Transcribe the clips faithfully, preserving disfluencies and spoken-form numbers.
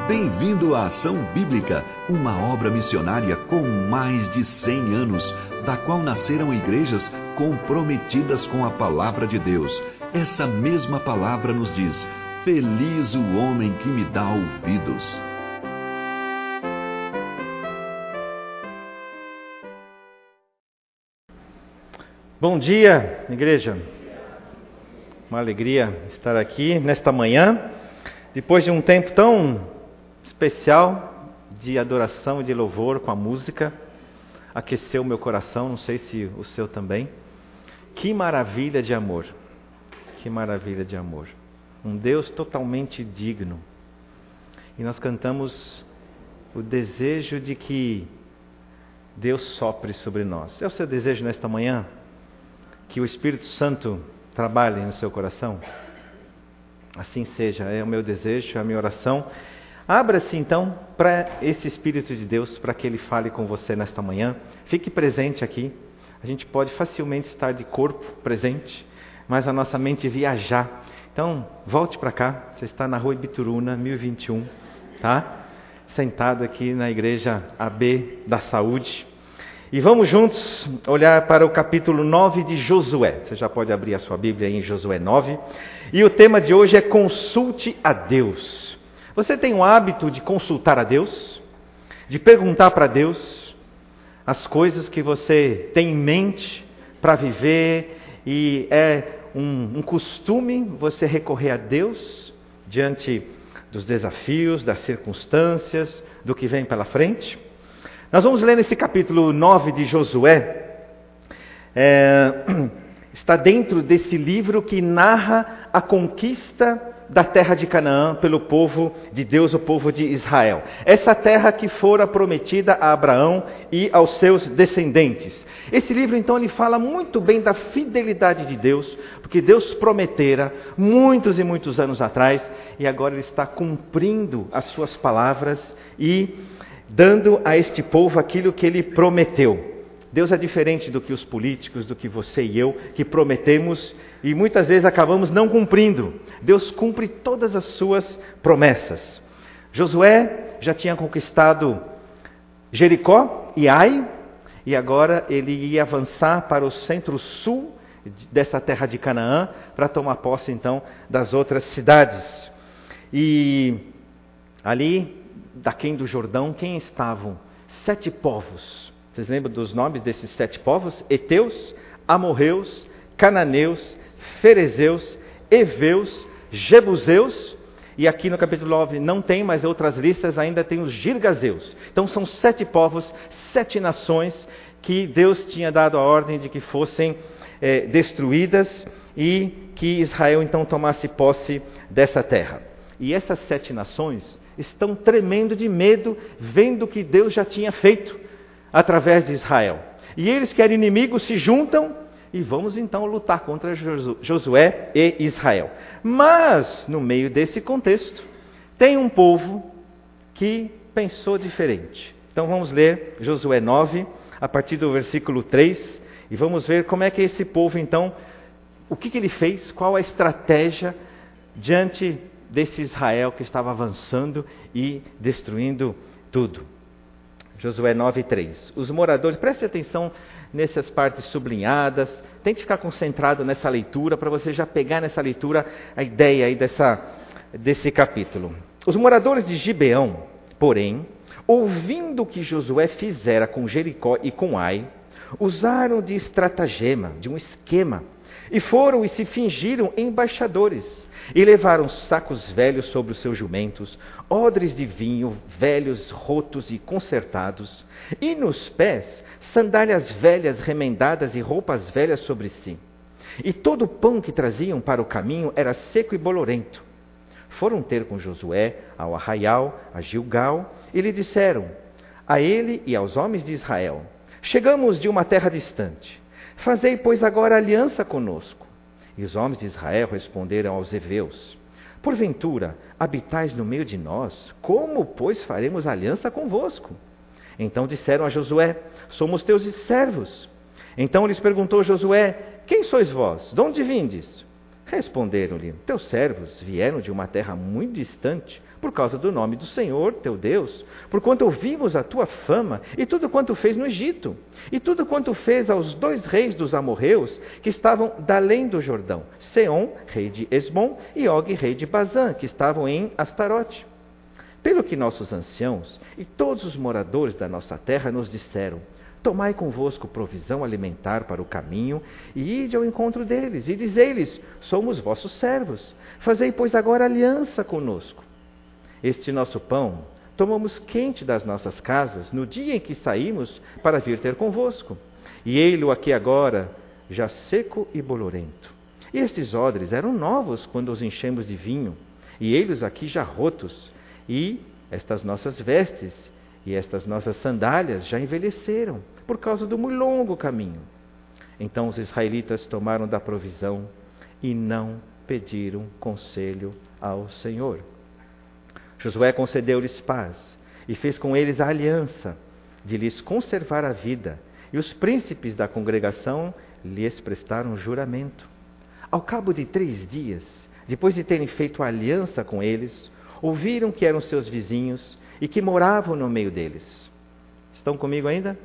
Bem-vindo à Ação Bíblica, uma obra missionária com mais de cem anos, da qual nasceram igrejas comprometidas com a palavra de Deus. Essa mesma palavra nos diz: feliz o homem que me dá ouvidos. Bom dia, igreja. Uma alegria estar aqui nesta manhã, depois de um tempo tão especial de adoração e de louvor com a música. Aqueceu o meu coração, não sei se o seu também. Que maravilha de amor, que maravilha de amor. Um Deus totalmente digno. E nós cantamos o desejo de que Deus sopre sobre nós. É o seu desejo nesta manhã? Que o Espírito Santo trabalhe no seu coração? Assim seja, é o meu desejo, é a minha oração. Abra-se então para esse Espírito de Deus, para que Ele fale com você nesta manhã. Fique presente aqui. A gente pode facilmente estar de corpo presente, mas a nossa mente viajar. Então, volte para cá. Você está na rua Ibituruna, mil e vinte e um, tá? Sentado aqui na igreja A B da Saúde. E vamos juntos olhar para o capítulo nove de Josué. Você já pode abrir a sua Bíblia aí em Josué nove. E o tema de hoje é consulte a Deus. Você tem o hábito de consultar a Deus? De perguntar para Deus as coisas que você tem em mente para viver? E é um, um costume você recorrer a Deus diante dos desafios, das circunstâncias, do que vem pela frente? Nós vamos ler nesse capítulo nove de Josué, é, está dentro desse livro que narra a conquista da terra de Canaã pelo povo de Deus, o povo de Israel. Essa terra que fora prometida a Abraão e aos seus descendentes. Esse livro então ele fala muito bem da fidelidade de Deus, porque Deus prometera muitos e muitos anos atrás, e agora Ele está cumprindo as suas palavras e dando a este povo aquilo que Ele prometeu. Deus é diferente do que os políticos, do que você e eu, que prometemos e muitas vezes acabamos não cumprindo. Deus cumpre todas as suas promessas. Josué já tinha conquistado Jericó e Ai, e agora ele ia avançar para o centro-sul dessa terra de Canaã, para tomar posse então das outras cidades. E ali, daquém do Jordão, quem estavam? Sete povos. Vocês lembram dos nomes desses sete povos? Heteus, Amorreus, Cananeus, Ferezeus, Eveus, Jebuseus. E aqui no capítulo nove não tem, mas outras listas ainda tem os Girgazeus. Então são sete povos, sete nações que Deus tinha dado a ordem de que fossem é, destruídas e que Israel então tomasse posse dessa terra. E essas sete nações estão tremendo de medo, vendo o que Deus já tinha feito através de Israel. E eles que eram inimigos se juntam e vamos então lutar contra Josué e Israel. Mas, no meio desse contexto, tem um povo que pensou diferente. Então vamos ler Josué nove, a partir do versículo três, e vamos ver como é que esse povo então, o que, que ele fez, qual a estratégia diante desse Israel que estava avançando e destruindo tudo. Josué nove, três. Os moradores, preste atenção nessas partes sublinhadas, tente ficar concentrado nessa leitura, para você já pegar nessa leitura a ideia aí dessa, desse capítulo. Os moradores de Gibeão, porém, ouvindo o que Josué fizera com Jericó e com Ai, usaram de estratagema, de um esquema, e foram e se fingiram embaixadores, e levaram sacos velhos sobre os seus jumentos, odres de vinho velhos, rotos e consertados, e nos pés sandálias velhas remendadas e roupas velhas sobre si. E todo o pão que traziam para o caminho era seco e bolorento. Foram ter com Josué ao arraial, a Gilgal, e lhe disseram, a ele e aos homens de Israel: chegamos de uma terra distante. Fazei, pois, agora aliança conosco. E os homens de Israel responderam aos heveus: porventura, habitais no meio de nós? Como, pois, faremos aliança convosco? Então disseram a Josué: somos teus servos. Então lhes perguntou Josué: quem sois vós? De onde vindes? Responderam-lhe: teus servos vieram de uma terra muito distante, por causa do nome do Senhor, teu Deus, porquanto ouvimos a tua fama e tudo quanto fez no Egito, e tudo quanto fez aos dois reis dos amorreus, que estavam dalém do Jordão, Seom, rei de Esbom, e Og, rei de Bazã, que estavam em Astarote. Pelo que nossos anciãos e todos os moradores da nossa terra nos disseram: tomai convosco provisão alimentar para o caminho, e ide ao encontro deles, e dizei-lhes: somos vossos servos, fazei, pois, agora aliança conosco. Este nosso pão tomamos quente das nossas casas, no dia em que saímos para vir ter convosco, e ei-lo aqui agora, já seco e bolorento. E estes odres eram novos quando os enchemos de vinho, e ei-los aqui já rotos, e estas nossas vestes e estas nossas sandálias já envelheceram, por causa do muito longo caminho. Então os israelitas tomaram da provisão e não pediram conselho ao Senhor. Josué concedeu-lhes paz e fez com eles a aliança de lhes conservar a vida, e os príncipes da congregação lhes prestaram juramento. Ao cabo de três dias, depois de terem feito a aliança com eles, ouviram que eram seus vizinhos e que moravam no meio deles. Estão comigo ainda?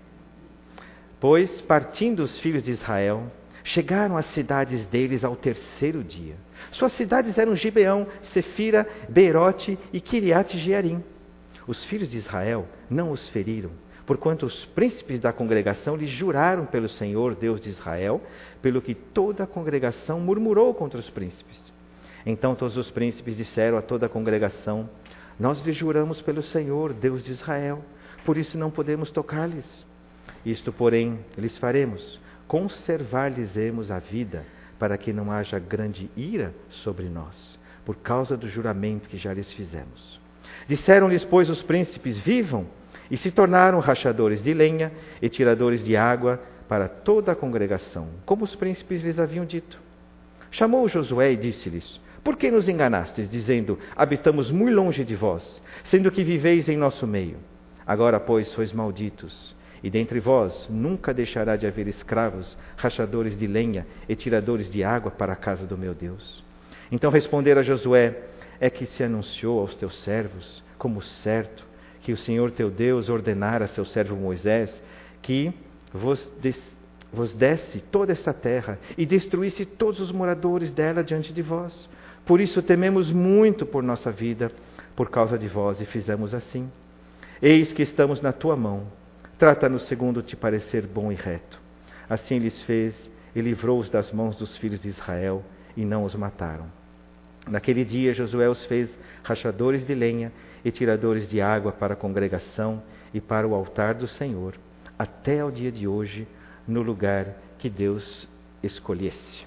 Pois, partindo os filhos de Israel, chegaram às cidades deles ao terceiro dia. Suas cidades eram Gibeão, Sefira, Beerote e Kiriate Jearim. Os filhos de Israel não os feriram, porquanto os príncipes da congregação lhes juraram pelo Senhor, Deus de Israel, pelo que toda a congregação murmurou contra os príncipes. Então todos os príncipes disseram a toda a congregação: nós lhes juramos pelo Senhor, Deus de Israel, por isso não podemos tocar-lhes. Isto, porém, lhes faremos: conservar-lhes-emos a vida, para que não haja grande ira sobre nós, por causa do juramento que já lhes fizemos. Disseram-lhes, pois, os príncipes: vivam, e se tornaram rachadores de lenha e tiradores de água para toda a congregação, como os príncipes lhes haviam dito. Chamou Josué e disse-lhes: por que nos enganastes, dizendo: habitamos muito longe de vós, sendo que viveis em nosso meio? Agora, pois, sois malditos, e dentre vós nunca deixará de haver escravos, rachadores de lenha e tiradores de água para a casa do meu Deus. Então responderam a Josué: é que se anunciou aos teus servos, como certo, que o Senhor teu Deus ordenara a seu servo Moisés, que vos, des, vos desse toda esta terra e destruísse todos os moradores dela diante de vós. Por isso tememos muito por nossa vida, por causa de vós, e fizemos assim. Eis que estamos na tua mão. Trata-nos segundo te parecer bom e reto. Assim lhes fez e livrou-os das mãos dos filhos de Israel, e não os mataram. Naquele dia Josué os fez rachadores de lenha e tiradores de água para a congregação e para o altar do Senhor, até ao dia de hoje, no lugar que Deus escolhesse.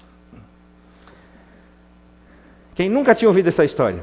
Quem nunca tinha ouvido essa história?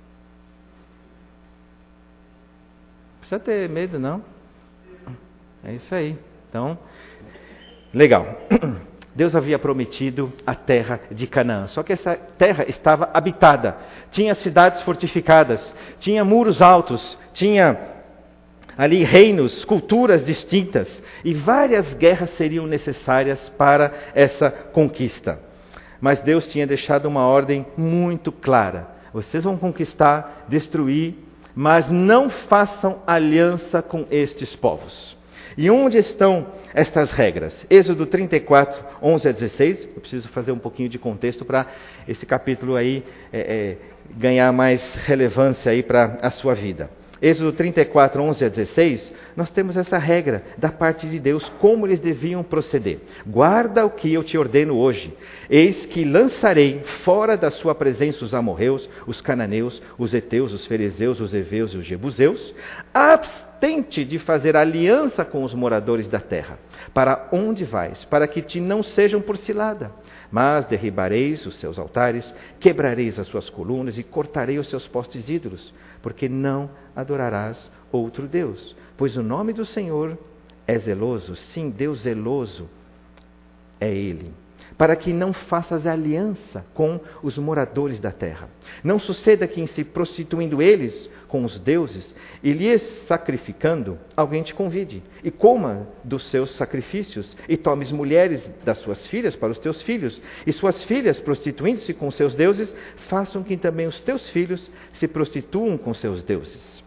Não precisa ter medo, não. É isso aí. Então, legal. Deus havia prometido a terra de Canaã. Só que essa terra estava habitada. Tinha cidades fortificadas, tinha muros altos, tinha ali reinos, culturas distintas. E várias guerras seriam necessárias para essa conquista. Mas Deus tinha deixado uma ordem muito clara. Vocês vão conquistar, destruir, mas não façam aliança com estes povos. E onde estão estas regras? Êxodo trinta e quatro, onze a dezesseis. Eu preciso fazer um pouquinho de contexto para esse capítulo aí é, é, ganhar mais relevância aí para a sua vida. Êxodo trinta e quatro, onze a dezesseis, nós temos essa regra da parte de Deus, como eles deviam proceder. Guarda o que eu te ordeno hoje. Eis que lançarei fora da sua presença os amorreus, os cananeus, os heteus, os ferezeus, os heveus e os jebuseus. Abstente de fazer aliança com os moradores da terra. Para onde vais? Para que te não sejam por cilada. Mas derribareis os seus altares, quebrareis as suas colunas e cortarei os seus postes ídolos, porque não adorarás outro Deus. Pois o nome do Senhor é zeloso, sim, Deus zeloso é Ele, para que não faças aliança com os moradores da terra. Não suceda que, em se prostituindo eles com os deuses e lhes sacrificando, alguém te convide e coma dos seus sacrifícios e tomes mulheres das suas filhas para os teus filhos, e suas filhas, prostituindo-se com seus deuses, façam que também os teus filhos se prostituam com seus deuses.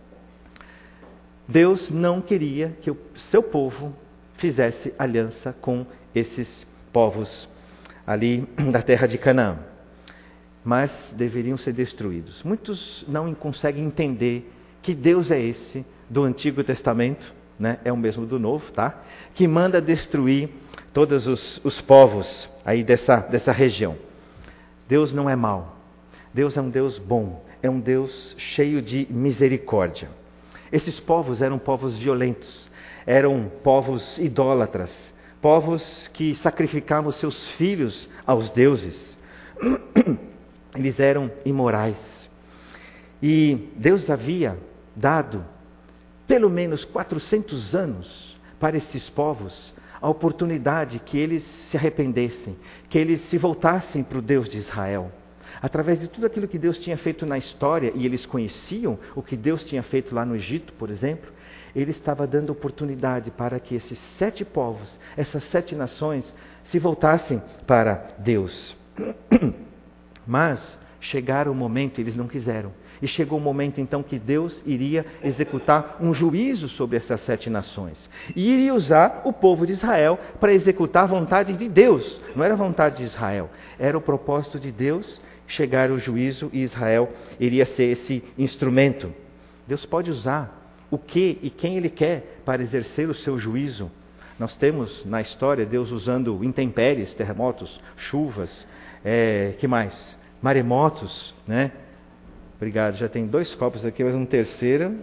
Deus não queria que o seu povo fizesse aliança com esses povos ali da terra de Canaã, mas deveriam ser destruídos. Muitos não conseguem entender que Deus é esse do Antigo Testamento, né? É o mesmo do Novo, tá? Que manda destruir todos os, os povos aí dessa, dessa região. Deus não é mau, Deus é um Deus bom, é um Deus cheio de misericórdia. Esses povos eram povos violentos, eram povos idólatras, povos que sacrificavam seus filhos aos deuses. Eles eram imorais. E Deus havia dado pelo menos quatrocentos anos para esses povos a oportunidade que eles se arrependessem, que eles se voltassem para o Deus de Israel. Através de tudo aquilo que Deus tinha feito na história, e eles conheciam o que Deus tinha feito lá no Egito, por exemplo, Ele estava dando oportunidade para que esses sete povos, essas sete nações, se voltassem para Deus. Mas chegaram o momento, eles não quiseram. E chegou o momento então que Deus iria executar um juízo sobre essas sete nações. E iria usar o povo de Israel para executar a vontade de Deus. Não era a vontade de Israel, era o propósito de Deus. Chegar o juízo e Israel iria ser esse instrumento. Deus pode usar o que e quem Ele quer para exercer o seu juízo. Nós temos na história Deus usando intempéries, terremotos, chuvas, é, que mais? Maremotos, né? Obrigado, já tem dois copos aqui, mas um terceiro.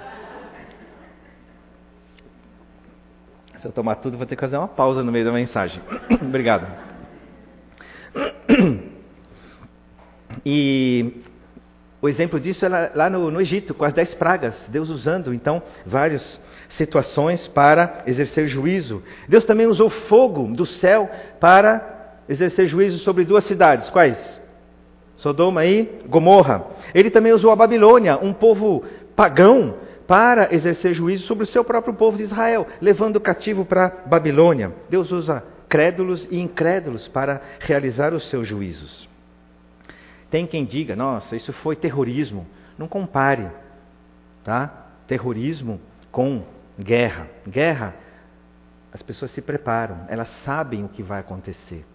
Se eu tomar tudo, vou ter que fazer uma pausa no meio da mensagem. Obrigado. E o exemplo disso é lá no, no Egito, com as dez pragas. Deus usando, então, várias situações para exercer juízo. Deus também usou fogo do céu para exercer juízo sobre duas cidades. Quais? Sodoma e Gomorra. Ele também usou a Babilônia, um povo pagão, para exercer juízo sobre o seu próprio povo de Israel, levando o cativo para Babilônia. Deus usa crédulos e incrédulos para realizar os seus juízos. Tem quem diga, nossa, isso foi terrorismo. Não compare, tá? Terrorismo com guerra. Guerra, as pessoas se preparam, elas sabem o que vai acontecer.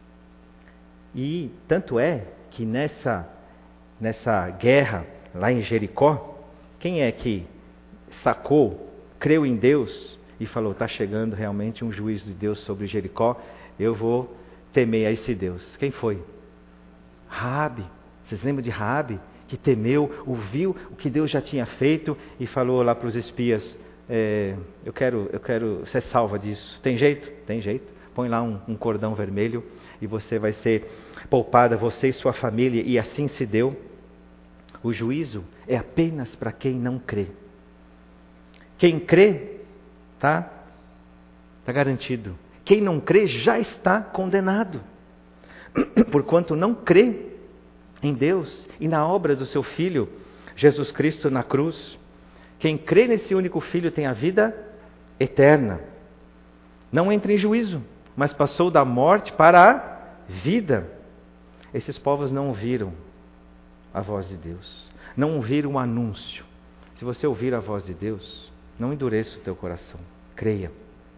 E tanto é que nessa, nessa guerra lá em Jericó, quem é que sacou, creu em Deus e falou, está chegando realmente um juízo de Deus sobre Jericó, eu vou temer a esse Deus? Quem foi? Raabe. Vocês lembram de Raabe? Que temeu, ouviu o que Deus já tinha feito e falou lá para os espias, é, eu quero, eu quero ser salva disso. Tem jeito? Tem jeito. Põe lá um, um cordão vermelho e você vai ser poupada, você e sua família. E assim se deu. O juízo é apenas para quem não crê. Quem crê, tá? Está garantido. Quem não crê já está condenado. Porquanto não crê em Deus e na obra do seu Filho, Jesus Cristo na cruz. Quem crê nesse único Filho tem a vida eterna. Não entra em juízo, mas passou da morte para a vida. Esses povos não ouviram a voz de Deus, não ouviram o anúncio. Se você ouvir a voz de Deus, não endureça o teu coração, creia.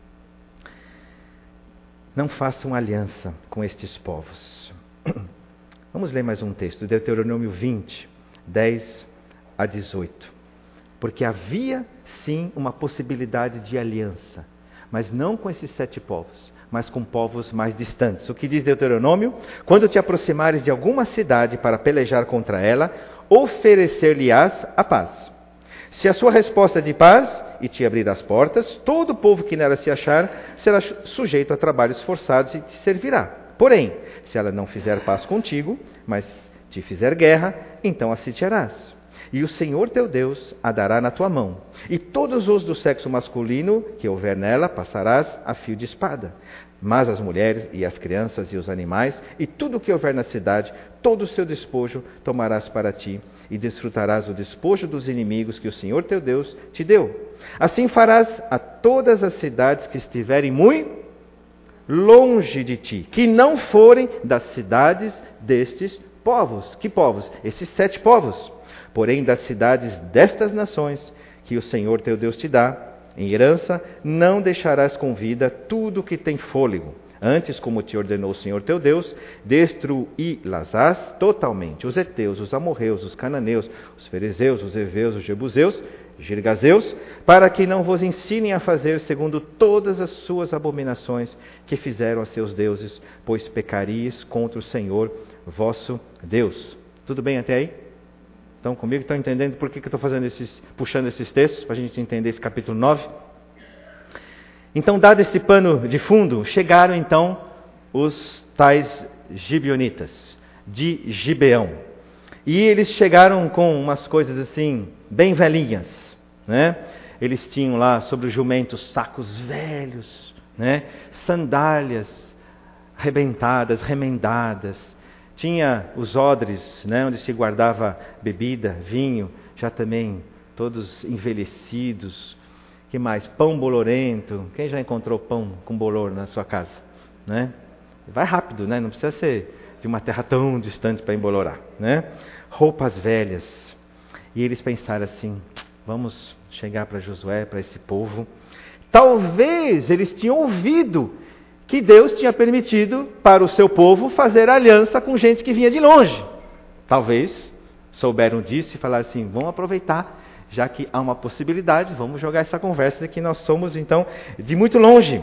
Não faça uma aliança com estes povos. Vamos ler mais um texto, Deuteronômio vinte, dez a dezoito. Porque havia sim uma possibilidade de aliança, mas não com esses sete povos, mas com povos mais distantes. O que diz Deuteronômio? Quando te aproximares de alguma cidade para pelejar contra ela, oferecer-lhe-ás a paz. Se a sua resposta é de paz e te abrir as portas, todo o povo que nela se achar será sujeito a trabalhos forçados e te servirá. Porém, se ela não fizer paz contigo, mas te fizer guerra, então a sitiarás. E o Senhor teu Deus a dará na tua mão. E todos os do sexo masculino que houver nela passarás a fio de espada. Mas as mulheres e as crianças e os animais e tudo o que houver na cidade, todo o seu despojo tomarás para ti. E desfrutarás o despojo dos inimigos que o Senhor teu Deus te deu. Assim farás a todas as cidades que estiverem muito longe de ti, que não forem das cidades destes povos. Que povos? Esses sete povos. Porém, das cidades destas nações, que o Senhor teu Deus te dá, em herança, não deixarás com vida tudo que tem fôlego. Antes, como te ordenou o Senhor teu Deus, destruí-las totalmente, os heteus, os amorreus, os cananeus, os ferezeus, os heveus, os jebuseus, girgazeus, para que não vos ensinem a fazer segundo todas as suas abominações que fizeram a seus deuses, pois pecaríeis contra o Senhor vosso Deus. Tudo bem até aí? Estão comigo? Estão entendendo por que eu estou fazendo esses, puxando esses textos, para a gente entender esse capítulo nove? Então, dado esse pano de fundo, chegaram então os tais gibeonitas, de Gibeão. E eles chegaram com umas coisas assim, bem velhinhas, né? Eles tinham lá sobre os jumentos sacos velhos, né? Sandálias arrebentadas, remendadas. Tinha os odres, né? Onde se guardava bebida, vinho, já também todos envelhecidos. Que mais? Pão bolorento. Quem já encontrou pão com bolor na sua casa? Né? Vai rápido, né? Não precisa ser de uma terra tão distante para embolorar. Né? Roupas velhas. E eles pensaram assim, vamos chegar para Josué, para esse povo. Talvez eles tinham ouvido que Deus tinha permitido para o seu povo fazer aliança com gente que vinha de longe. Talvez souberam disso e falaram assim, vamos aproveitar. Já que há uma possibilidade, vamos jogar essa conversa de que nós somos, então, de muito longe.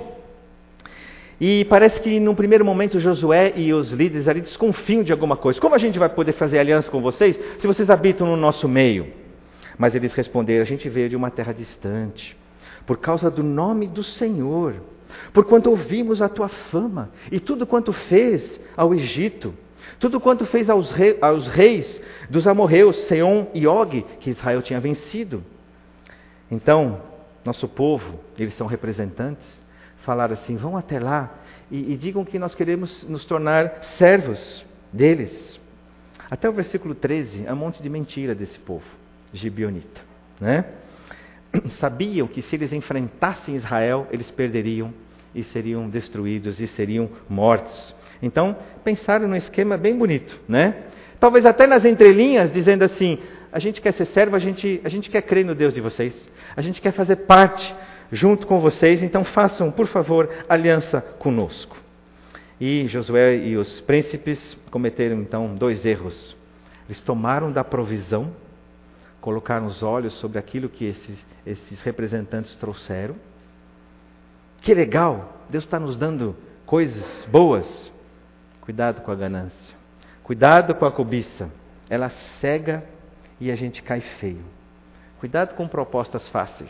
E parece que, num primeiro momento, Josué e os líderes ali desconfiam de alguma coisa. Como a gente vai poder fazer aliança com vocês, se vocês habitam no nosso meio? Mas eles responderam, a gente veio de uma terra distante, por causa do nome do Senhor, porquanto ouvimos a tua fama, e tudo quanto fez ao Egito, tudo quanto fez aos, rei, aos reis dos amorreus, Seom e Og, que Israel tinha vencido. Então, nosso povo, eles são representantes, falaram assim, vão até lá e, e digam que nós queremos nos tornar servos deles. Até o versículo treze, é um monte de mentira desse povo, gibeonita. Né? Sabiam que se eles enfrentassem Israel, eles perderiam e seriam destruídos e seriam mortos. Então, pensaram num esquema bem bonito, né? Talvez até nas entrelinhas, dizendo assim, a gente quer ser servo, a gente, a gente quer crer no Deus de vocês, a gente quer fazer parte junto com vocês, então façam, por favor, aliança conosco. E Josué e os príncipes cometeram, então, dois erros. Eles tomaram da provisão, colocaram os olhos sobre aquilo que esses, esses representantes trouxeram. Que legal, Deus está nos dando coisas boas. Cuidado com a ganância. Cuidado com a cobiça. Ela cega e a gente cai feio. Cuidado com propostas fáceis.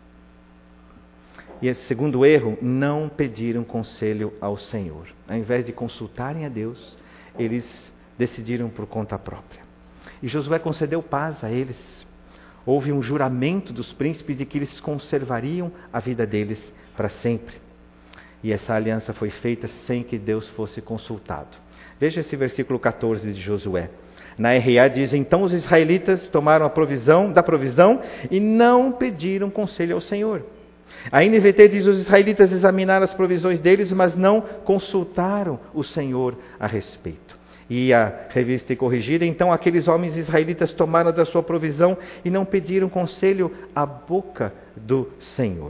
E esse segundo erro, não pediram conselho ao Senhor. Ao invés de consultarem a Deus, eles decidiram por conta própria. E Josué concedeu paz a eles. Houve um juramento dos príncipes de que eles conservariam a vida deles para sempre. E essa aliança foi feita sem que Deus fosse consultado. Veja esse versículo catorze de Josué. Na R A diz, então os israelitas tomaram a provisão, da provisão e não pediram conselho ao Senhor. A N V T diz, os israelitas examinaram as provisões deles, mas não consultaram o Senhor a respeito. E a revista corrigida, então aqueles homens israelitas tomaram da sua provisão e não pediram conselho à boca do Senhor.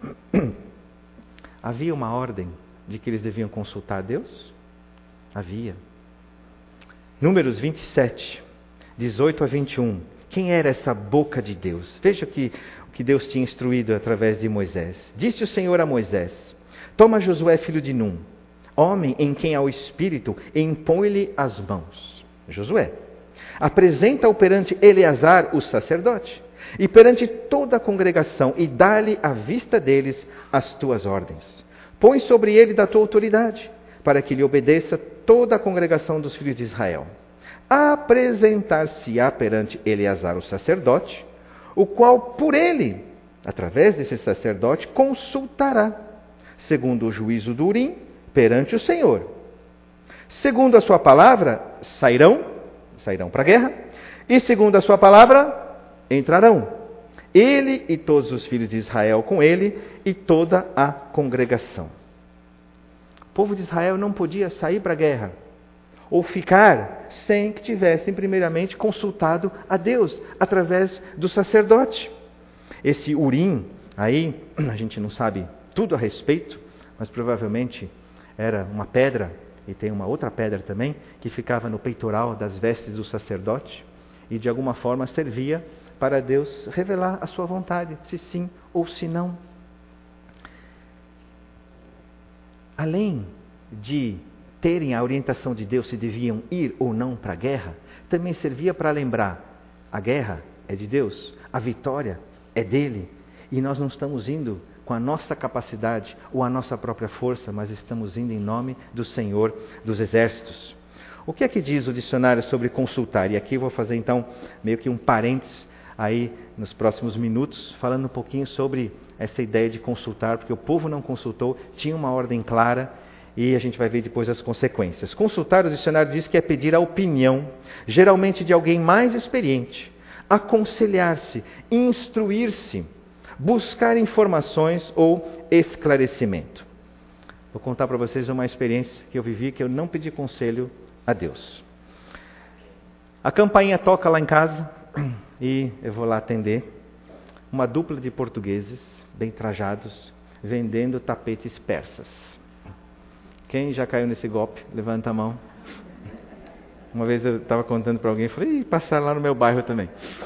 Havia uma ordem de que eles deviam consultar a Deus? Havia. Números vinte e sete, dezoito a vinte e um. Quem era essa boca de Deus? Veja o que, o que Deus tinha instruído através de Moisés. Disse o Senhor a Moisés, toma Josué filho de Num, homem em quem há o Espírito, e impõe-lhe as mãos. Josué, apresenta-o perante Eleazar, o sacerdote, e perante toda a congregação, e dá-lhe à vista deles as tuas ordens. Põe sobre ele da tua autoridade, para que lhe obedeça toda a congregação dos filhos de Israel. apresentar-se-á perante Eleazar o sacerdote, o qual por ele, através desse sacerdote, consultará, segundo o juízo do Urim, perante o Senhor. Segundo a sua palavra, sairão, sairão para a guerra, e segundo a sua palavra, entrarão. Ele e todos os filhos de Israel com ele, e toda a congregação. O povo de Israel não podia sair para a guerra, ou ficar sem que tivessem primeiramente consultado a Deus, através do sacerdote. Esse Urim, aí, a gente não sabe tudo a respeito, mas provavelmente era uma pedra, e tem uma outra pedra também, que ficava no peitoral das vestes do sacerdote, e de alguma forma servia para Deus revelar a sua vontade, se sim ou se não. Além de terem a orientação de Deus se deviam ir ou não para a guerra, também servia para lembrar, a guerra é de Deus, a vitória é dele, e nós não estamos indo com a nossa capacidade ou a nossa própria força, mas estamos indo em nome do Senhor dos Exércitos. O que é que diz o dicionário sobre consultar? E aqui eu vou fazer então meio que um parênteses aí nos próximos minutos, falando um pouquinho sobre essa ideia de consultar, porque o povo não consultou, tinha uma ordem clara, e a gente vai ver depois as consequências. Consultar, o dicionário diz que é pedir a opinião, geralmente de alguém mais experiente, aconselhar-se, instruir-se, buscar informações ou esclarecimento. Vou contar para vocês uma experiência que eu vivi, que eu não pedi conselho a Deus. A campainha toca lá em casa e eu vou lá atender. Uma dupla de portugueses, bem trajados, vendendo tapetes persas. Quem já caiu nesse golpe? Levanta a mão. Uma vez eu estava contando para alguém, falei, passaram lá no meu bairro também.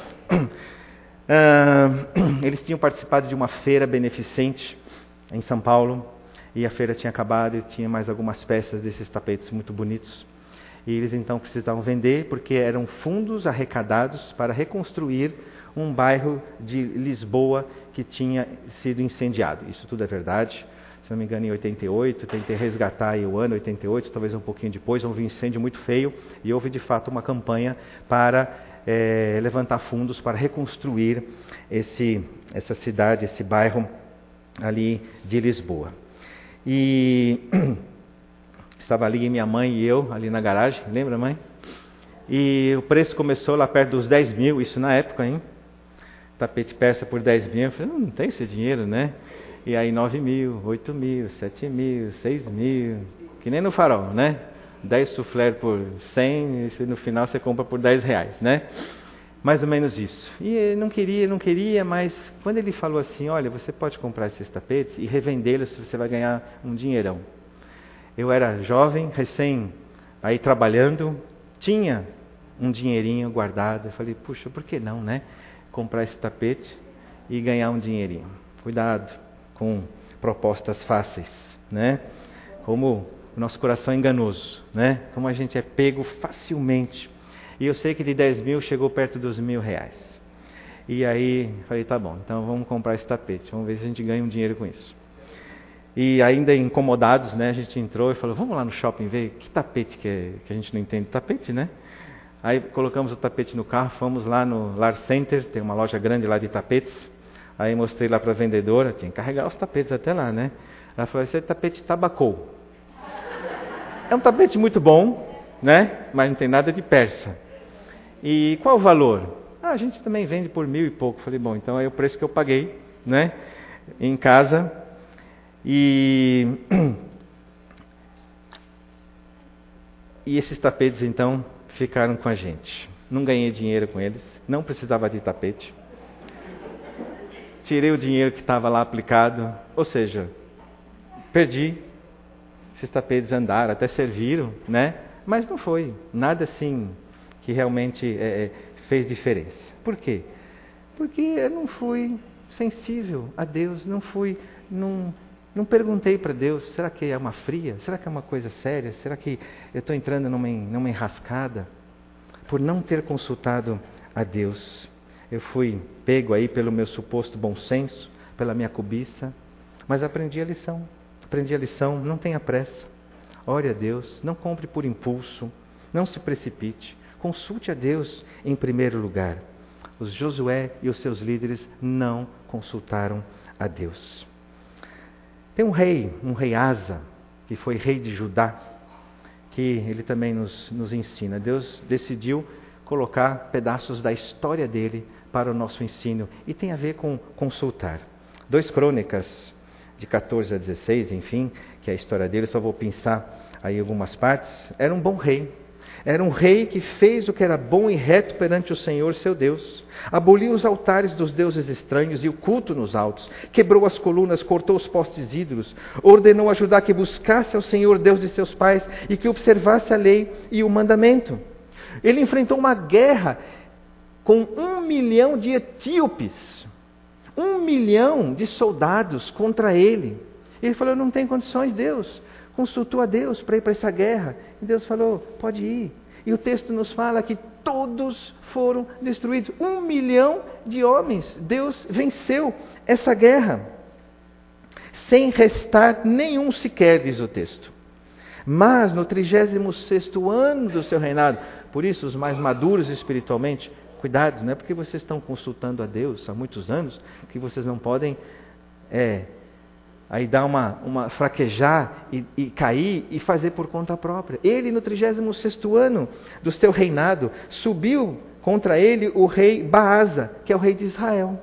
Uh, eles tinham participado de uma feira beneficente em São Paulo, e a feira tinha acabado e tinha mais algumas peças desses tapetes muito bonitos. E eles então precisavam vender, porque eram fundos arrecadados para reconstruir um bairro de Lisboa que tinha sido incendiado. Isso tudo é verdade. Se não me engano, em oitenta e oito, tentei resgatar aí o ano oitenta e oito, talvez um pouquinho depois, houve um incêndio muito feio e houve de fato uma campanha para é, levantar fundos para reconstruir esse, essa cidade, esse bairro ali de Lisboa. E estava ali minha mãe e eu, ali na garagem, lembra, mãe? E o preço começou lá perto dos dez mil, isso na época, hein? Tapete persa por dez mil, eu falei, não, não tem esse dinheiro, né? E aí nove mil, oito mil, sete mil, seis mil, que nem no Farol, né? dez soufflé por cem, e no final você compra por dez reais, né? Mais ou menos isso. E ele não queria, não queria, mas quando ele falou assim, olha, você pode comprar esses tapetes e revendê-los, você vai ganhar um dinheirão. Eu era jovem, recém aí trabalhando, tinha um dinheirinho guardado. Eu falei, puxa, por que não, né? Comprar esse tapete e ganhar um dinheirinho. Cuidado com propostas fáceis, né? Como o nosso coração é enganoso, né? Como a gente é pego facilmente. E eu sei que de dez mil chegou perto dos mil reais. E aí falei, tá bom, então vamos comprar esse tapete, vamos ver se a gente ganha um dinheiro com isso. E ainda incomodados, né? A gente entrou e falou, vamos lá no shopping ver que tapete que é, que a gente não entende tapete, né? Aí colocamos o tapete no carro, fomos lá no Lar Center, tem uma loja grande lá de tapetes. Aí mostrei lá para a vendedora, tinha que carregar os tapetes até lá, né? Ela falou, esse é tapete tabacou. É um tapete muito bom, né? Mas não tem nada de persa. E qual o valor? Ah, a gente também vende por mil e pouco. Falei, bom, então é o preço que eu paguei, né? Em casa. E... e esses tapetes, então, ficaram com a gente. Não ganhei dinheiro com eles, não precisava de tapete. Tirei o dinheiro que estava lá aplicado, ou seja, perdi. Esses tapetes andaram, até serviram, né? Mas não foi nada assim que realmente é, fez diferença. Por quê? Porque eu não fui sensível a Deus, não fui, não, não perguntei para Deus, será que é uma fria? Será que é uma coisa séria? Será que eu estou entrando numa, numa enrascada? Por não ter consultado a Deus. Eu fui pego aí pelo meu suposto bom senso, pela minha cobiça, mas aprendi a lição. Aprendi a lição, não tenha pressa. Ore a Deus, não compre por impulso, não se precipite. Consulte a Deus em primeiro lugar. Os Josué e os seus líderes não consultaram a Deus. Tem um rei, um rei Asa, que foi rei de Judá, que ele também nos, nos ensina. Deus decidiu colocar pedaços da história dele para o nosso ensino, e tem a ver com consultar. Dois Crônicas, de catorze a dezesseis, enfim, que é a história dele, só vou pensar aí algumas partes. Era um bom rei. Era um rei que fez o que era bom e reto perante o Senhor, seu Deus. Aboliu os altares dos deuses estranhos e o culto nos altos. Quebrou as colunas, cortou os postes ídolos. Ordenou a Judá que buscasse ao Senhor, Deus de seus pais, e que observasse a lei e o mandamento. Ele enfrentou uma guerra com um milhão de etíopes. Um milhão de soldados contra ele. Ele falou, não tem condições, Deus. Consultou a Deus para ir para essa guerra. E Deus falou, pode ir. E o texto nos fala que todos foram destruídos. Um milhão de homens. Deus venceu essa guerra. Sem restar nenhum sequer, diz o texto. Mas no trigésimo sexto ano do seu reinado, por isso os mais maduros espiritualmente, cuidado, não é porque vocês estão consultando a Deus há muitos anos, que vocês não podem... É, aí dar uma, uma fraquejar e, e cair e fazer por conta própria. Ele, no trigésimo sexto ano do seu reinado, subiu contra ele o rei Baasa, que é o rei de Israel.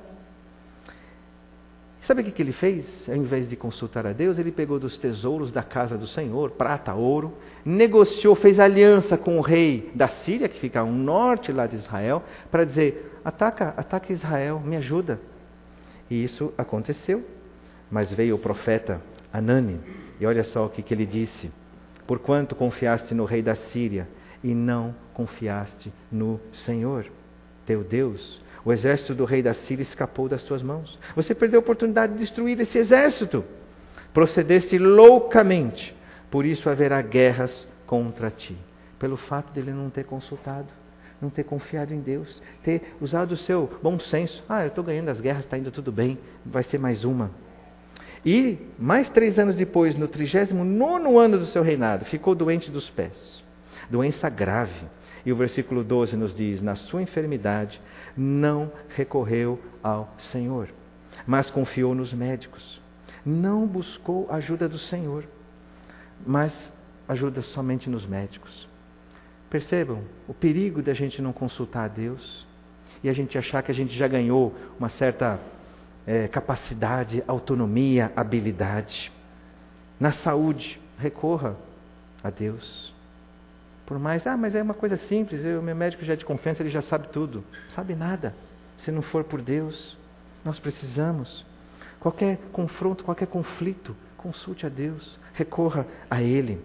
Sabe o que, que ele fez? Ao invés de consultar a Deus, ele pegou dos tesouros da casa do Senhor, prata, ouro, negociou, fez aliança com o rei da Síria, que fica ao norte lá de Israel, para dizer, ataca, ataca Israel, me ajuda. E isso aconteceu. Mas veio o profeta Anani, e olha só o que, que ele disse. Porquanto confiaste no rei da Síria, e não confiaste no Senhor, teu Deus. O exército do rei da Síria escapou das tuas mãos. Você perdeu a oportunidade de destruir esse exército. Procedeste loucamente, por isso haverá guerras contra ti. Pelo fato de ele não ter consultado, não ter confiado em Deus, ter usado o seu bom senso. Ah, eu estou ganhando as guerras, está indo tudo bem, vai ser mais uma. E, mais três anos depois, no trigésimo nono ano do seu reinado, ficou doente dos pés. Doença grave. E o versículo doze nos diz, na sua enfermidade, não recorreu ao Senhor, mas confiou nos médicos. Não buscou a ajuda do Senhor, mas ajuda somente nos médicos. Percebam o perigo da gente não consultar a Deus e a gente achar que a gente já ganhou uma certa... É, capacidade, autonomia, habilidade. Na saúde, recorra a Deus. Por mais, ah, mas é uma coisa simples, o meu médico já é de confiança, ele já sabe tudo. Sabe nada, se não for por Deus. Nós precisamos. Qualquer confronto, qualquer conflito, consulte a Deus, recorra a Ele.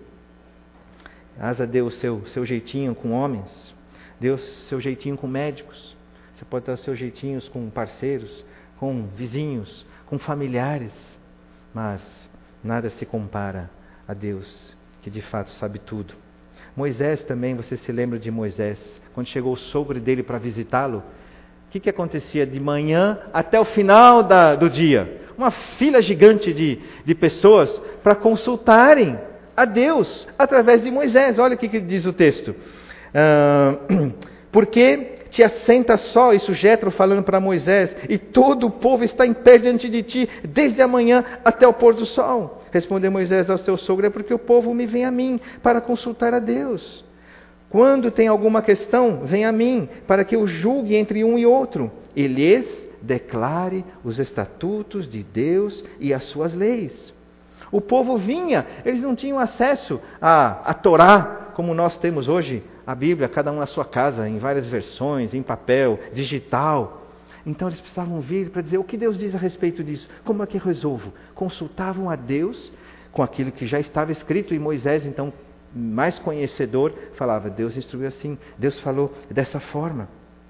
Asa deu o seu, seu jeitinho com homens, deu o seu jeitinho com médicos. Você pode dar os seus jeitinhos com parceiros, com vizinhos, com familiares, mas nada se compara a Deus, que de fato sabe tudo. Moisés também, você se lembra de Moisés, quando chegou o sogro dele para visitá-lo, o que, que acontecia de manhã até o final da, do dia? Uma fila gigante de, de pessoas para consultarem a Deus através de Moisés. Olha o que, que diz o texto. Ah, porque te assentas só, isso Jetro falando para Moisés, e todo o povo está em pé diante de ti, desde a manhã até o pôr do sol. Respondeu Moisés ao seu sogro, é porque o povo me vem a mim para consultar a Deus. Quando tem alguma questão, vem a mim, para que eu julgue entre um e outro, e lhes declare os estatutos de Deus e as suas leis. O povo vinha, eles não tinham acesso à, à Torá, como nós temos hoje, a Bíblia, cada um na sua casa, em várias versões, em papel, digital. Então eles precisavam vir para dizer o que Deus diz a respeito disso. Como é que eu resolvo? Consultavam a Deus com aquilo que já estava escrito, e Moisés, então, mais conhecedor, falava, Deus instruiu assim, Deus falou dessa forma.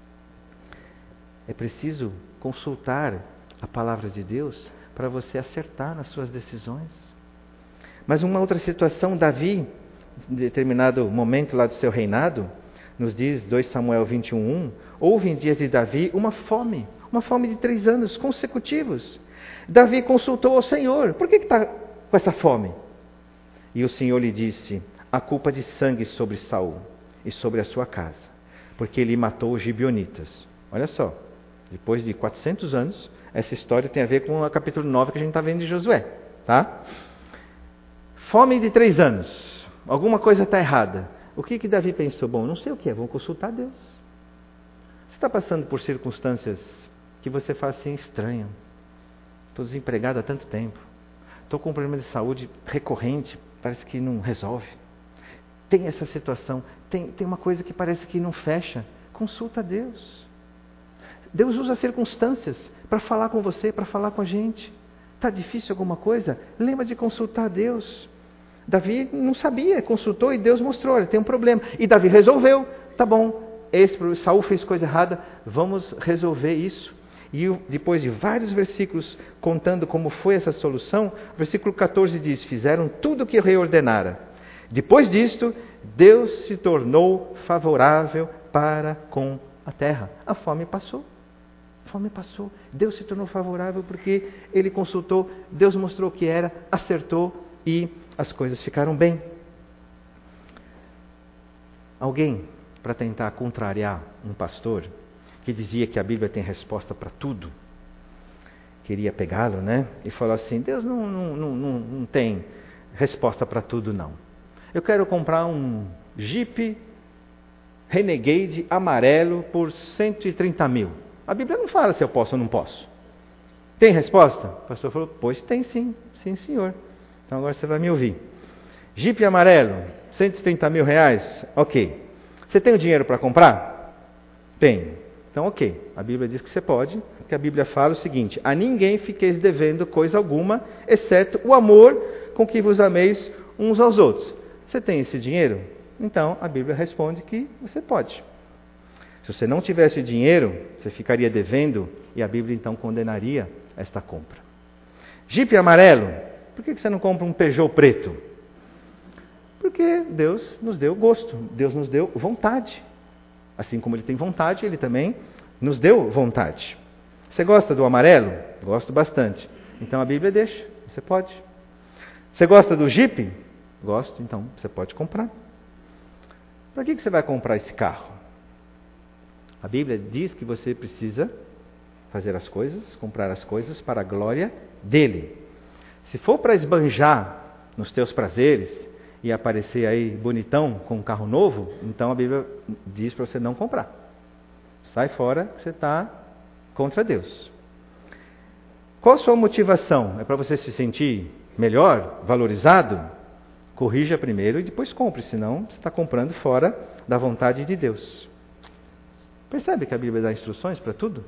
É preciso consultar a palavra de Deus para você acertar nas suas decisões. Mas uma outra situação, Davi, em determinado momento lá do seu reinado, nos diz dois Samuel vinte e um, um, houve em dias de Davi uma fome, uma fome de três anos consecutivos. Davi consultou ao Senhor, por que está com essa fome? E o Senhor lhe disse, a culpa de sangue sobre Saul e sobre a sua casa, porque ele matou os gibeonitas. Olha só, depois de quatrocentos anos, essa história tem a ver com o capítulo nove que a gente está vendo de Josué. Tá? Fome de três anos, alguma coisa está errada. O que que Davi pensou? Bom, não sei o que é, vamos consultar Deus. Você está passando por circunstâncias que você faz assim, estranho. Estou desempregado há tanto tempo. Estou com um problema de saúde recorrente, parece que não resolve. Tem essa situação, tem, tem uma coisa que parece que não fecha. Consulta a Deus. Deus usa circunstâncias para falar com você, para falar com a gente. Está difícil alguma coisa? Lembra de consultar a Deus. Davi não sabia, consultou e Deus mostrou, olha, tem um problema. E Davi resolveu, tá bom, esse, Saul fez coisa errada, vamos resolver isso. E depois de vários versículos contando como foi essa solução, o versículo catorze diz, fizeram tudo o que o rei ordenara. Depois disto, Deus se tornou favorável para com a terra. A fome passou. A fome passou. Deus se tornou favorável porque ele consultou, Deus mostrou o que era, acertou e as coisas ficaram bem. Alguém, para tentar contrariar um pastor que dizia que a Bíblia tem resposta para tudo, queria pegá-lo, né? E falou assim, Deus não, não, não, não, não tem resposta para tudo, não. Eu quero comprar um Jeep Renegade amarelo por cento e trinta mil. A Bíblia não fala se eu posso ou não posso. Tem resposta? O pastor falou, pois tem sim, sim senhor. Então agora você vai me ouvir. Jeep amarelo, cento e trinta mil reais, ok. Você tem o dinheiro para comprar? Tem. Então ok, a Bíblia diz que você pode, porque a Bíblia fala o seguinte, a ninguém fiqueis devendo coisa alguma, exceto o amor com que vos ameis uns aos outros. Você tem esse dinheiro? Então a Bíblia responde que você pode. Se você não tivesse dinheiro, você ficaria devendo e a Bíblia então condenaria esta compra. Jeep amarelo, por que você não compra um Peugeot preto? Porque Deus nos deu gosto, Deus nos deu vontade. Assim como Ele tem vontade, Ele também nos deu vontade. Você gosta do amarelo? Gosto bastante. Então a Bíblia deixa, você pode. Você gosta do Jeep? Gosto, então você pode comprar. Para que você vai comprar esse carro? A Bíblia diz que você precisa fazer as coisas, comprar as coisas para a glória dEle. Se for para esbanjar nos teus prazeres e aparecer aí bonitão com um carro novo, então a Bíblia diz para você não comprar. Sai fora que você está contra Deus. Qual a sua motivação? É para você se sentir melhor, valorizado? Corrija primeiro e depois compre, senão você está comprando fora da vontade de Deus. Percebe que a Bíblia dá instruções para tudo?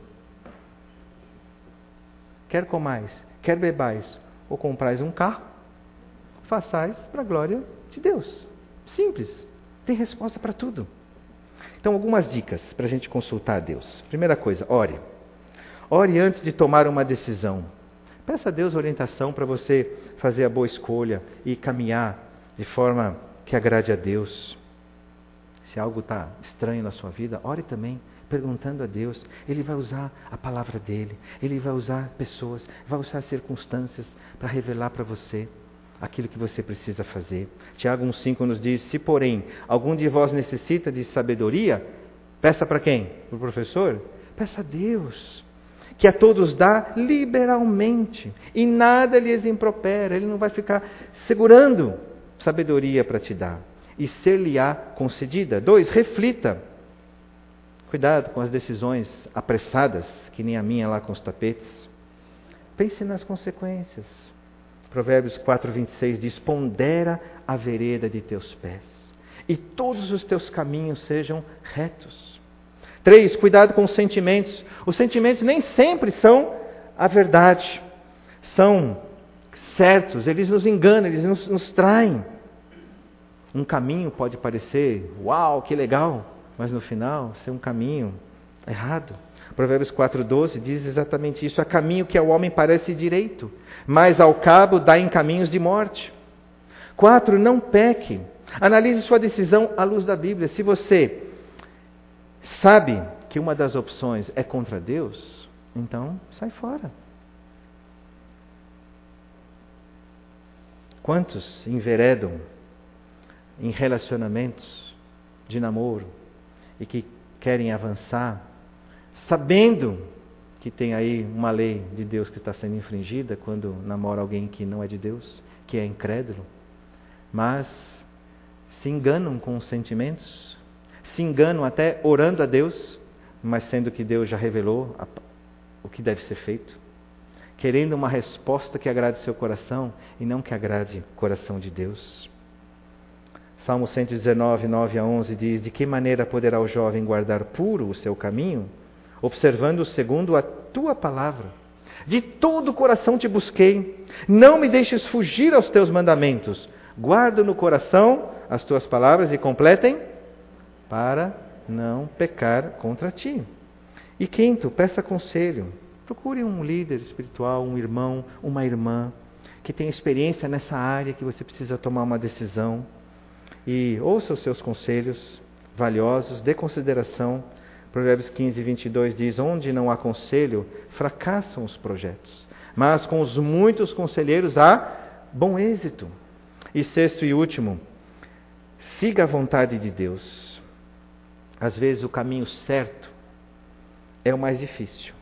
Quer comais, quer bebais, ou comprais um carro, façais para a glória de Deus. Simples, tem resposta para tudo. Então, algumas dicas para a gente consultar a Deus. Primeira coisa, ore. Ore antes de tomar uma decisão. Peça a Deus orientação para você fazer a boa escolha e caminhar de forma que agrade a Deus. Se algo está estranho na sua vida, ore também, perguntando a Deus. Ele vai usar a palavra dele, ele vai usar pessoas, vai usar circunstâncias para revelar para você aquilo que você precisa fazer. Tiago um cinco nos diz, se porém algum de vós necessita de sabedoria, peça para quem? Para o professor? Peça a Deus, que a todos dá liberalmente, e nada lhes impropera, ele não vai ficar segurando sabedoria para te dar, e ser-lhe-á concedida. Dois, reflita. Cuidado com as decisões apressadas, que nem a minha lá com os tapetes. Pense nas consequências. Provérbios quatro, vinte e seis diz, pondera a vereda de teus pés, e todos os teus caminhos sejam retos. Três, cuidado com os sentimentos. Os sentimentos nem sempre são a verdade, são certos, eles nos enganam, eles nos, nos traem. Um caminho pode parecer, uau, que legal, mas no final ser um caminho errado. Provérbios quatro, doze diz exatamente isso. Há caminho que ao homem parece direito, mas ao cabo dá em caminhos de morte. Quatro, não peque. Analise sua decisão à luz da Bíblia. Se você sabe que uma das opções é contra Deus, então sai fora. Quantos enveredam em relacionamentos de namoro e que querem avançar, sabendo que tem aí uma lei de Deus que está sendo infringida quando namora alguém que não é de Deus, que é incrédulo, mas se enganam com os sentimentos, se enganam até orando a Deus, mas sendo que Deus já revelou a, o que deve ser feito, querendo uma resposta que agrade seu coração e não que agrade o coração de Deus. Salmo cento e dezenove, nove a onze diz: de que maneira poderá o jovem guardar puro o seu caminho? Observando segundo a tua palavra. De todo o coração te busquei, não me deixes fugir aos teus mandamentos. Guardo no coração as tuas palavras e completem para não pecar contra ti. E quinto, peça conselho. Procure um líder espiritual, um irmão, uma irmã, que tenha experiência nessa área que você precisa tomar uma decisão. E ouça os seus conselhos valiosos, dê consideração. Provérbios quinze, vinte e dois diz: onde não há conselho, fracassam os projetos, mas com os muitos conselheiros há bom êxito. E sexto e último, siga a vontade de Deus. Às vezes o caminho certo é o mais difícil.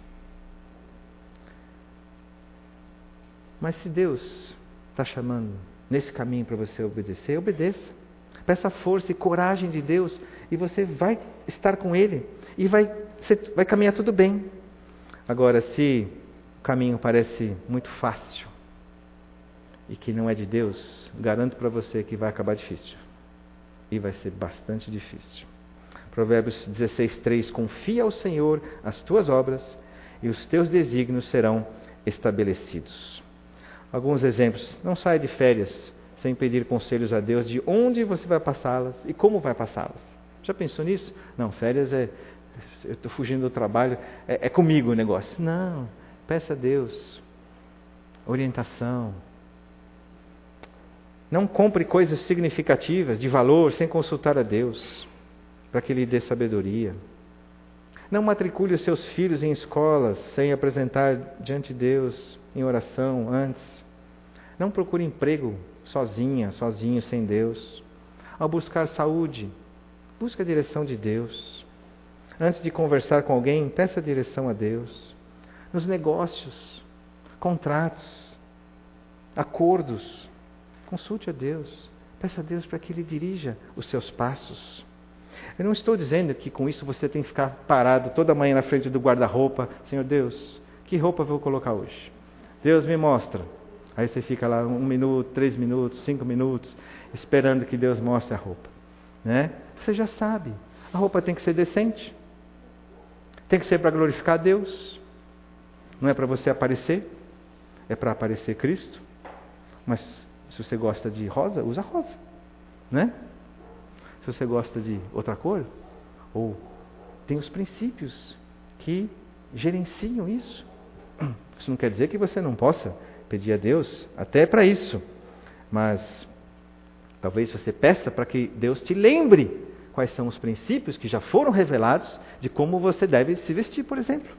Mas se Deus está chamando nesse caminho para você obedecer, obedeça. Peça força e coragem de Deus e você vai estar com Ele e vai, vai caminhar tudo bem. Agora, se o caminho parece muito fácil e que não é de Deus, garanto para você que vai acabar difícil. E vai ser bastante difícil. Provérbios dezesseis, três: confia ao Senhor as tuas obras e os teus desígnios serão estabelecidos. Alguns exemplos: não saia de férias sem pedir conselhos a Deus de onde você vai passá-las e como vai passá-las. Já pensou nisso? Não, férias é... eu estou fugindo do trabalho, é, é comigo o negócio. Não, peça a Deus orientação. Não compre coisas significativas, de valor, sem consultar a Deus, para que Ele dê sabedoria. Não matricule os seus filhos em escolas sem apresentar diante de Deus em oração antes. Não procure emprego sozinha, sozinho, sem Deus. Ao buscar saúde, busque a direção de Deus. Antes de conversar com alguém, peça a direção a Deus. Nos negócios, contratos, acordos, consulte a Deus. Peça a Deus para que Ele dirija os seus passos. Eu não estou dizendo que com isso você tem que ficar parado toda manhã na frente do guarda-roupa. Senhor Deus, que roupa eu vou colocar hoje? Deus me mostra. Aí você fica lá um minuto, três minutos, cinco minutos, esperando que Deus mostre a roupa. Né? Você já sabe. A roupa tem que ser decente. Tem que ser para glorificar a Deus. Não é para você aparecer. É para aparecer Cristo. Mas se você gosta de rosa, usa rosa. Né? Se você gosta de outra cor, ou tem os princípios que gerenciam isso. Isso não quer dizer que você não possa pedir a Deus até para isso. Mas talvez você peça para que Deus te lembre quais são os princípios que já foram revelados de como você deve se vestir, por exemplo.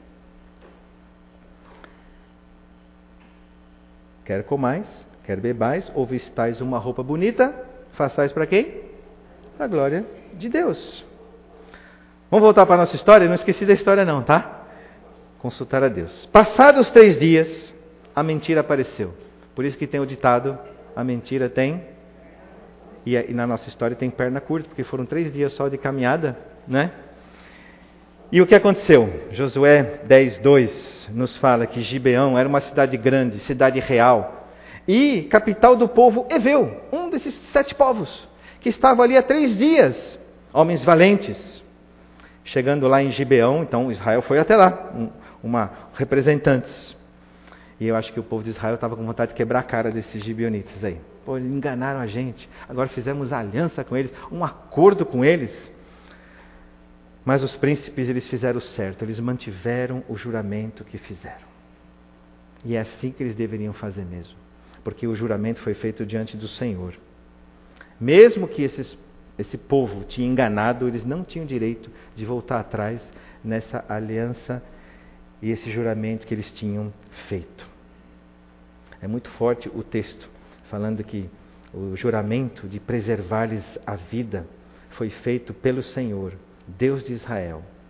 Quer comais, quer bebais, ou vistais uma roupa bonita, façais para quem? Para a glória de Deus. Vamos voltar para a nossa história? Não esqueci da história não, tá? Consultar a Deus. Passados três dias, a mentira apareceu. Por isso que tem o ditado, a mentira tem, e, e na nossa história tem perna curta, porque foram três dias só de caminhada, né? E o que aconteceu? Josué dez, dois nos fala que Gibeão era uma cidade grande, cidade real, e capital do povo Eveu, um desses sete povos, que estava ali há três dias, homens valentes. Chegando lá em Gibeão, então Israel foi até lá, um, uma representantes. E eu acho que o povo de Israel estava com vontade de quebrar a cara desses gibeonitas aí. Pô, eles enganaram a gente, agora fizemos aliança com eles, um acordo com eles. Mas os príncipes, eles fizeram certo, eles mantiveram o juramento que fizeram. E é assim que eles deveriam fazer mesmo, porque o juramento foi feito diante do Senhor. Mesmo que esses, esse povo tinha enganado, eles não tinham direito de voltar atrás nessa aliança e esse juramento que eles tinham feito. É muito forte o texto, falando que o juramento de preservar-lhes a vida foi feito pelo Senhor, Deus de Israel,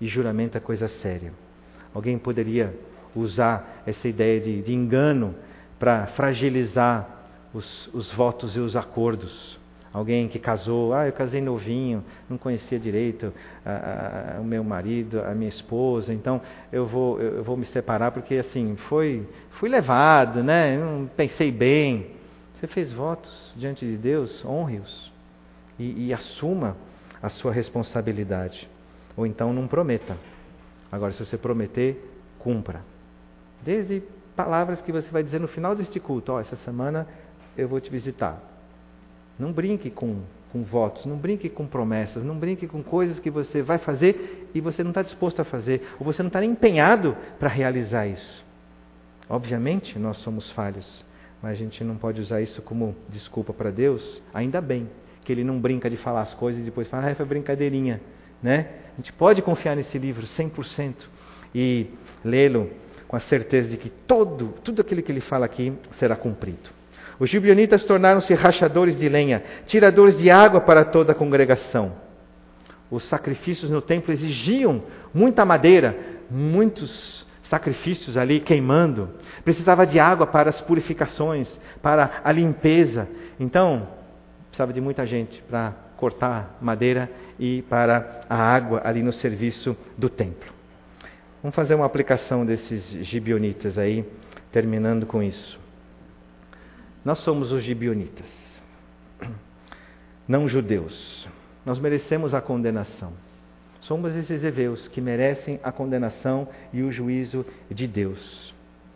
e juramento é coisa séria. Alguém poderia usar essa ideia de, de engano para fragilizar os, os votos e os acordos. Alguém que casou, ah, eu casei novinho, não conhecia direito a, a, o meu marido, a minha esposa, então eu vou, eu, eu vou me separar porque assim, foi, fui levado, né? Eu não pensei bem. Você fez votos diante de Deus, honre-os e, e assuma a sua responsabilidade. Ou então não prometa. Agora, se você prometer, cumpra. Desde palavras que você vai dizer no final deste culto, ó, oh, essa semana eu vou te visitar. Não brinque com, com votos, não brinque com promessas, não brinque com coisas que você vai fazer e você não está disposto a fazer, ou você não está nem empenhado para realizar isso. Obviamente, nós somos falhos, mas a gente não pode usar isso como desculpa para Deus. Ainda bem que Ele não brinca de falar as coisas e depois fala, ah, foi brincadeirinha, né? A gente pode confiar nesse livro cem por cento e lê-lo com a certeza de que todo, tudo aquilo que Ele fala aqui será cumprido. Os gibeonitas tornaram-se rachadores de lenha, tiradores de água para toda a congregação. Os sacrifícios no templo exigiam muita madeira, muitos sacrifícios ali queimando. Precisava de água para as purificações, para a limpeza. Então, precisava de muita gente para cortar madeira e para a água ali no serviço do templo. Vamos fazer uma aplicação desses gibeonitas aí, terminando com isso. Nós somos os gibeonitas, não judeus. Nós merecemos a condenação. Somos esses heveus que merecem a condenação e o juízo de Deus.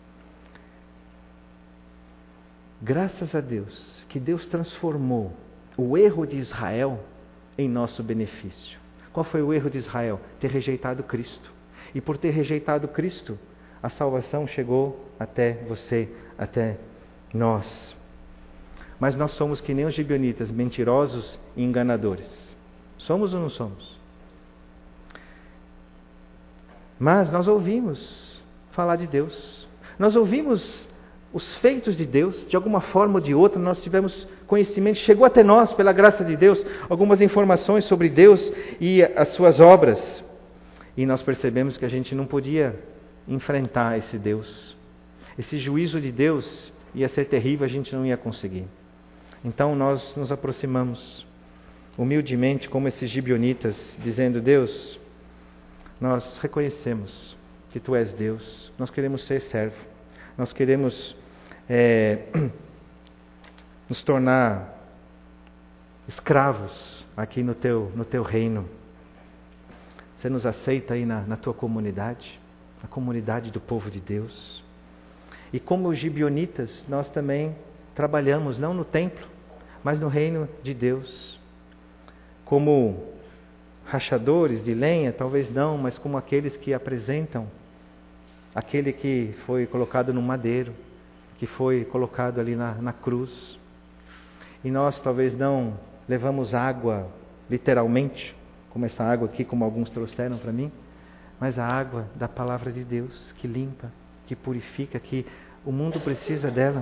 Graças a Deus que Deus transformou o erro de Israel em nosso benefício. Qual foi o erro de Israel? Ter rejeitado Cristo. E por ter rejeitado Cristo, a salvação chegou até você, até nós. Mas nós somos que nem os gibeonitas, mentirosos e enganadores. Somos ou não somos? Mas nós ouvimos falar de Deus. Nós ouvimos os feitos de Deus, de alguma forma ou de outra, nós tivemos conhecimento, chegou até nós, pela graça de Deus, algumas informações sobre Deus e as suas obras. E nós percebemos que a gente não podia enfrentar esse Deus. Esse juízo de Deus ia ser terrível, a gente não ia conseguir. Então nós nos aproximamos humildemente como esses gibeonitas, dizendo, Deus, nós reconhecemos que Tu és Deus, nós queremos ser servo, nós queremos é, nos tornar escravos aqui no Teu, no teu reino. Você nos aceita aí na, na Tua comunidade, na comunidade do povo de Deus. E como os gibeonitas, nós também trabalhamos, não no templo, mas no reino de Deus. Como rachadores de lenha, talvez não, mas como aqueles que apresentam aquele que foi colocado no madeiro, que foi colocado ali na, na cruz. E nós talvez não levamos água literalmente, como essa água aqui, como alguns trouxeram para mim, mas a água da palavra de Deus, que limpa, que purifica, que o mundo precisa dela.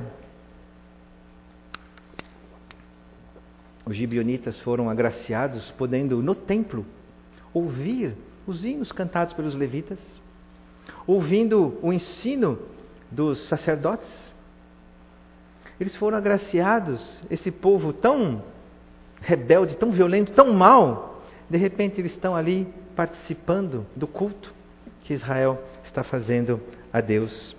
Os gibeonitas foram agraciados, podendo no templo ouvir os hinos cantados pelos levitas, ouvindo o ensino dos sacerdotes. Eles foram agraciados, esse povo tão rebelde, tão violento, tão mau, de repente eles estão ali participando do culto que Israel está fazendo a Deus.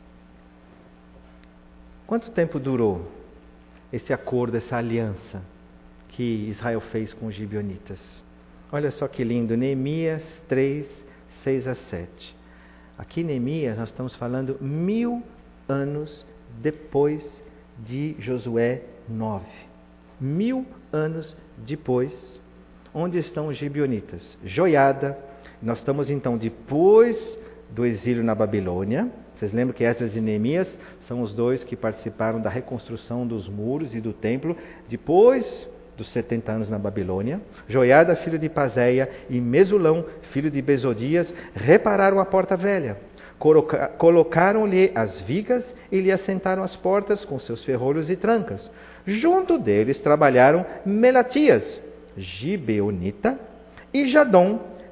Quanto tempo durou esse acordo, essa aliança que Israel fez com os gibeonitas? Olha só que lindo, Neemias três, seis a sete. Aqui em Neemias nós estamos falando mil anos depois de Josué nove. Mil anos depois. Onde estão os gibeonitas? Joiada. Nós estamos então depois do exílio na Babilônia. Vocês lembram que Esdras e Neemias são os dois que participaram da reconstrução dos muros e do templo depois dos setenta anos na Babilônia. Joiada, filho de Paseia, e Mesulão, filho de Bezodias, repararam a porta velha. Colocaram-lhe as vigas e lhe assentaram as portas com seus ferrolhos e trancas. Junto deles trabalharam Melatias, gibeonita, e Jadom,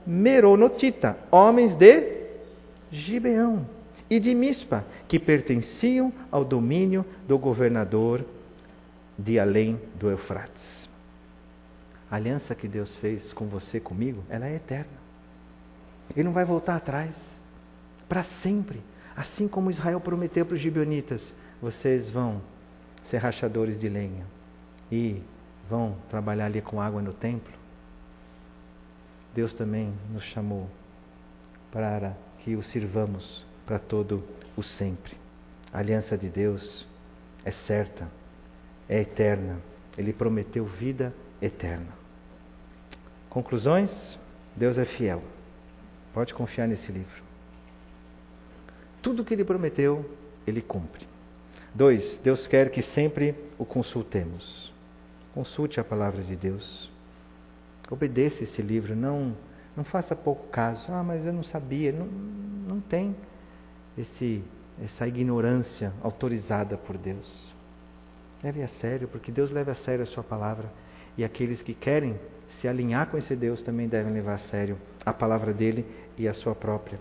Meronotita, homens de Gibeão e de Mispa, que pertenciam ao domínio do governador de além do Eufrates. A aliança que Deus fez com você, comigo, ela é eterna. Ele não vai voltar atrás, para sempre. Assim como Israel prometeu para os gibeonitas, vocês vão ser rachadores de lenha e vão trabalhar ali com água no templo. Deus também nos chamou para que o sirvamos para todo o sempre. A aliança de Deus é certa, é eterna. Ele prometeu vida eterna. Conclusões? Deus é fiel. Pode confiar nesse livro. Tudo que Ele prometeu, Ele cumpre. Dois, Deus quer que sempre o consultemos. Consulte a palavra de Deus. Obedeça esse livro. Não, não faça pouco caso. Ah, mas eu não sabia. Não, não tem esse, essa ignorância autorizada por Deus. Leve a sério, porque Deus leva a sério a sua palavra. E aqueles que querem se alinhar com esse Deus também devem levar a sério a palavra dele e a sua própria.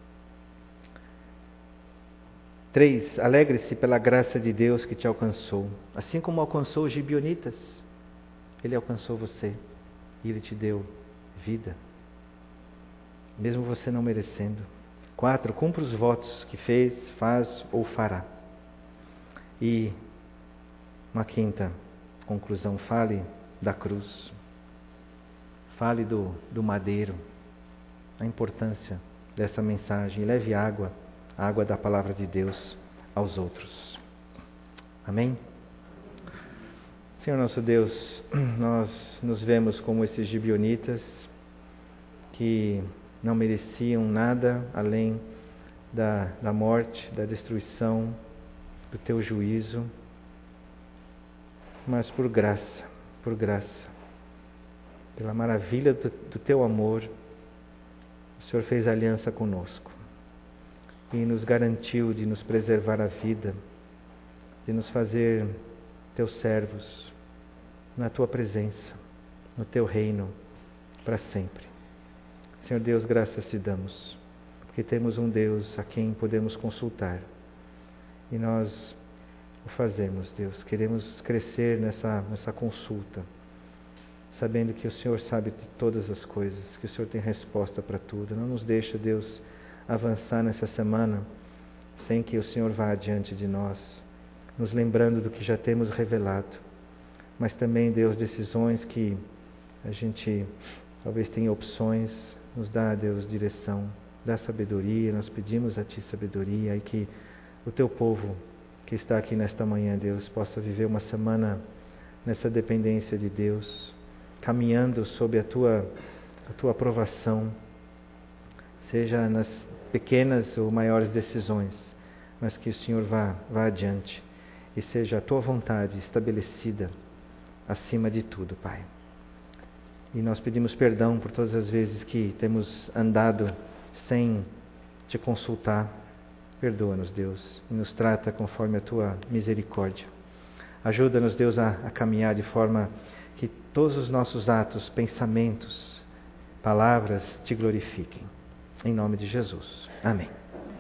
Três, alegre-se pela graça de Deus que te alcançou. Assim como alcançou os gibeonitas, Ele alcançou você e Ele te deu vida, mesmo você não merecendo. Quatro, cumpra os votos que fez, faz ou fará. E uma quinta conclusão, fale da cruz. Fale do, do madeiro, a importância dessa mensagem. Leve água, a água da palavra de Deus aos outros. Amém? Senhor nosso Deus, nós nos vemos como esses gibeonitas que não mereciam nada além da, da morte, da destruição, do Teu juízo, mas por graça, por graça, pela maravilha do, do Teu amor, o Senhor fez aliança conosco e nos garantiu de nos preservar a vida, de nos fazer Teus servos na Tua presença, no Teu reino, para sempre. Senhor Deus, graças te damos, porque temos um Deus a quem podemos consultar e nós o fazemos, Deus. Queremos crescer nessa, nessa consulta, sabendo que o Senhor sabe de todas as coisas, que o Senhor tem resposta para tudo. Não nos deixa, Deus, avançar nessa semana sem que o Senhor vá adiante de nós, nos lembrando do que já temos revelado, mas também, Deus, decisões que a gente talvez tenha opções. Nos dá, Deus, direção, dá sabedoria. Nós pedimos a Ti sabedoria e que o Teu povo que está aqui nesta manhã, Deus, possa viver uma semana nessa dependência de Deus, caminhando sob a Tua, a Tua aprovação, seja nas pequenas ou maiores decisões, mas que o Senhor vá, vá adiante e seja a Tua vontade estabelecida acima de tudo, Pai. E nós pedimos perdão por todas as vezes que temos andado sem Te consultar. Perdoa-nos, Deus, e nos trata conforme a Tua misericórdia. Ajuda-nos, Deus, a, a caminhar de forma que todos os nossos atos, pensamentos, palavras Te glorifiquem. Em nome de Jesus. Amém.